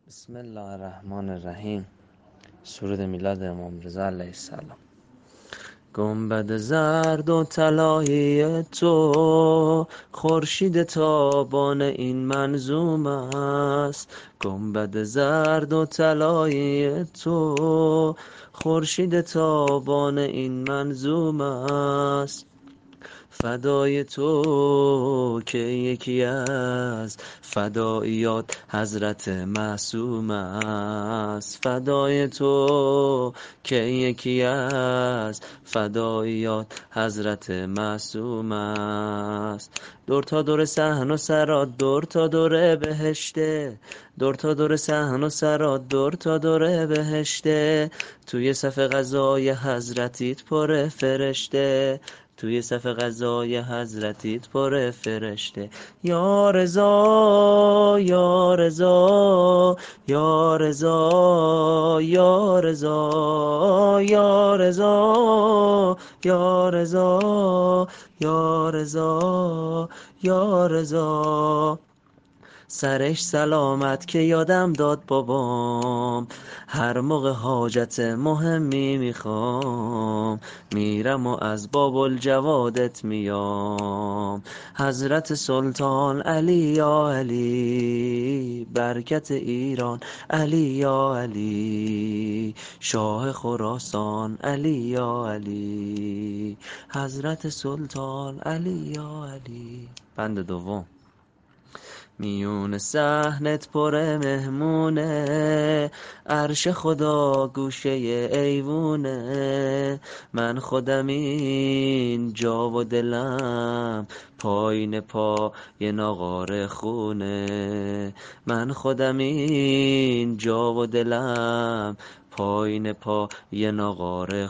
بسم الله الرحمن الرحیم. سرود میلاد امام رضا علیه السلام. گنبد زرد و طلایی تو خورشید تابان این منظوم است. گنبد زرد و طلایی تو خورشید تابان این منظوم است. فدای تو که یکی از فداییات حضرت معصوم است. فدای تو که یکی از فداییات حضرت معصوم است. دور تا دور صحن و سرات، دور تا دور بهشته، دور تا دور صحن و سرات، دور تا دور بهشته. توی صف غذای حضرتیت پر فرشته، توی صف غذای حضرتیت پر فرشته. یا رضا یا رضا یا رضا یا رضا یا رضا یا رضا یا رضا یا رضا. سرش سلامت که یادم داد بابام، هر موقع حاجت مهمی میخوام، میرم و از باب الجوادت میام. حضرت سلطان علی یا علی، برکت ایران علی یا علی، شاه خراسان علی یا علی، حضرت سلطان علی یا علی. بند دوم. میون صحنت پر مهمونه، عرش خدا گوشه ایوونه. من خودم این جا و دلم پایین پا یه ناغار خونه. من خودم این جا و دلم پایین پا یه ناغار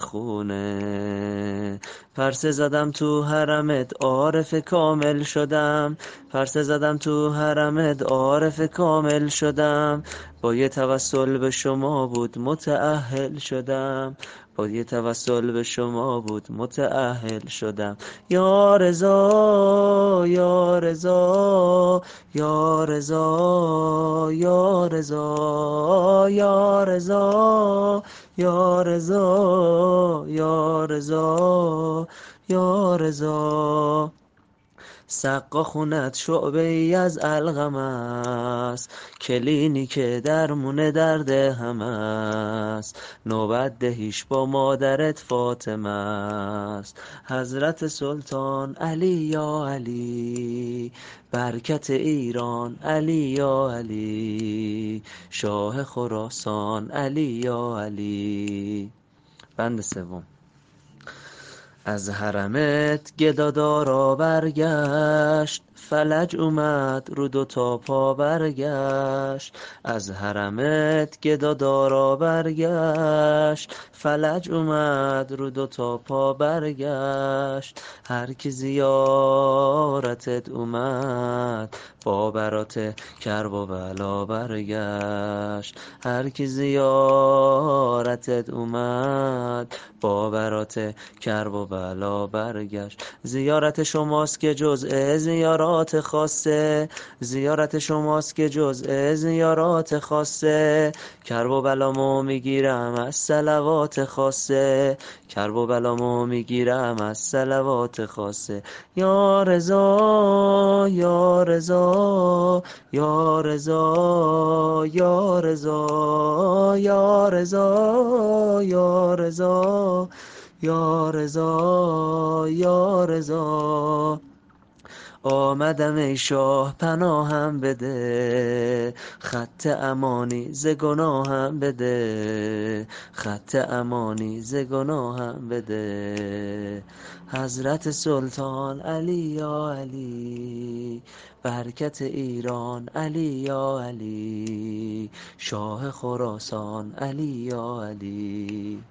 خونه. پرسه زدم تو حرمت عارف کامل شدم، پرسه زدم تو حرمت عارف کامل شدم. با یه توسل به شما بود متأهل شدم، با یه توسل به شما بود متأهل شدم. یا رضا یا رضا یا رضا یا رضا یا رضا یا رضا یا رضا یا رضا. سقا خونت شعبه ای از علقم است، کلینیک درمون درد هم است. نوبت دهیش با مادرت فاطمه است. حضرت سلطان علی یا علی، برکت ایران علی یا علی، شاه خراسان علی یا علی. بند سوم. از حرمت گدادارا برگشت، فلج اومد رو دو تا پا برگشت. از حرمت گدادارا برگشت، فلج اومد رو دو تا پا برگشت. هر کی زیارتت اومد با برات کرب و بلا برگشت. هر کی زیارتت اومد با برات کرب و بلا برگشت. زیارت شماست که جزء زیارات خاصه، زیارت شماست که جزء زیارات خاصه. کرب و بلامو میگیرم از صلوات خاصه، کرب و بلامو میگیرم از صلوات خاصه. یا رضا یا رضا یا رضا یا رضا یا رضا یا رضا یا رضا یا رضا. آمدم ای شاه پناهم بده، خط امانی ز گناهم بده، خط امانی ز گناهم بده. حضرت سلطان علی یا علی، برکت ایران علی یا علی، شاه خراسان علی یا علی.